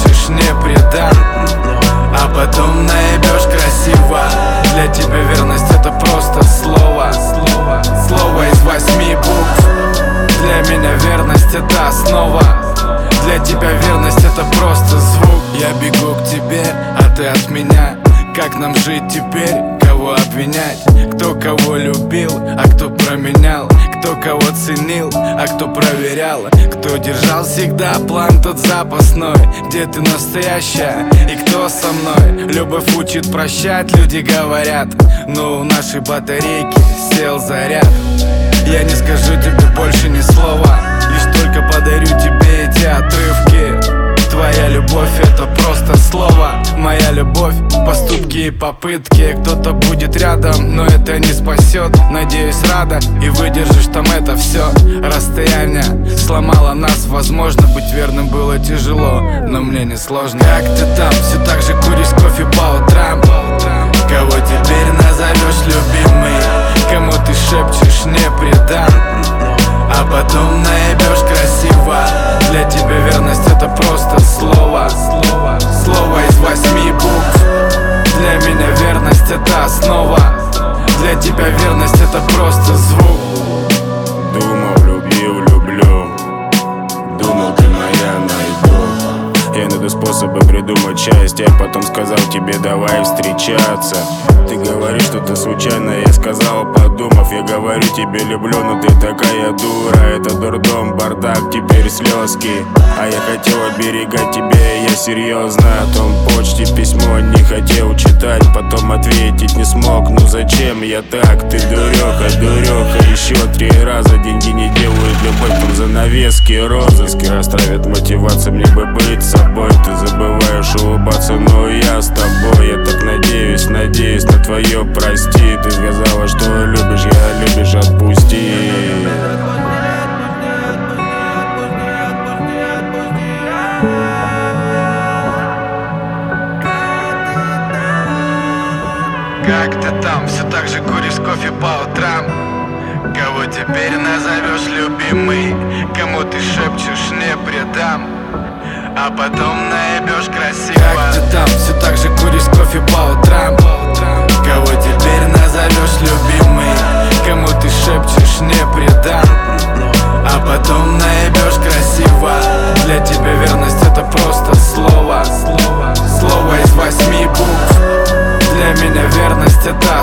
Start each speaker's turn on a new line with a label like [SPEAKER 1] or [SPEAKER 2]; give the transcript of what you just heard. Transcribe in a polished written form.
[SPEAKER 1] шепчешь не предам, а потом наебешь красиво. Для тебя верность это просто слово, слово из 8 букв. Для меня верность это основа, для тебя верность это просто звук. Я бегу к тебе, а ты от меня. Как нам жить теперь? Кого обвинять? Кто кого любил, а кто променял? Кто кого ценил, а кто проверял? Кто держал всегда план тот запасной? Где ты настоящая и кто со мной? Любовь учит прощать, люди говорят, но у нашей батарейки сел заряд. Я не скажу тебе больше ни слова, лишь только подарю тебе эти отрывки. Твоя любовь это просто слово, моя любовь поступки и попытки. Кто-то будет рядом, но это не спасет. Надеюсь, рада и выдержишь там это все. Расстояние сломало нас, возможно, быть верным было тяжело, но мне не сложно. Как ты там, все так же куришь кофе по утрам? Кого теперь назовешь любимый? Кому ты шепчешь не предам, а потом наебешь красиво. Для тебя верность это просто слово, слово из 8 букв. Для меня верность это основа, для тебя верность это просто звук.
[SPEAKER 2] Думал, люблю, думал, ты моя найду. Я найду способы придумать счастье, а потом сказал тебе давай встречаться. Ты говоришь, что ты случайно, я сказал, подумав. Я говорю тебе люблю, но ты такая дура. Это дурдом, бардак, теперь слезки. А я хотел оберегать тебя, и я серьезно. О том почте письмо не хотел читать, потом ответить не смог. Ну зачем я так? Ты дуреха, еще 3 раза. Деньги не делают любовь, там занавески, розыски расстраивает мотивация мне бы быть собой. Ты забываешь улыбаться, но я с тобой. Я так надеюсь на твое прости. Ты сказала, что любишь, отпусти.
[SPEAKER 1] Как ты там, все так же куришь кофе по утрам? Кого теперь назовешь любимый? Кому ты шепчешь не предам, а потом наебешь красиво. Как ты там, все так же куришь кофе по утрам? Кого теперь назовешь любимый? Кому ты шепчешь не предам, а потом наебешь красиво. Для тебя верность это просто слово, слово из 8 букв. Для меня верность это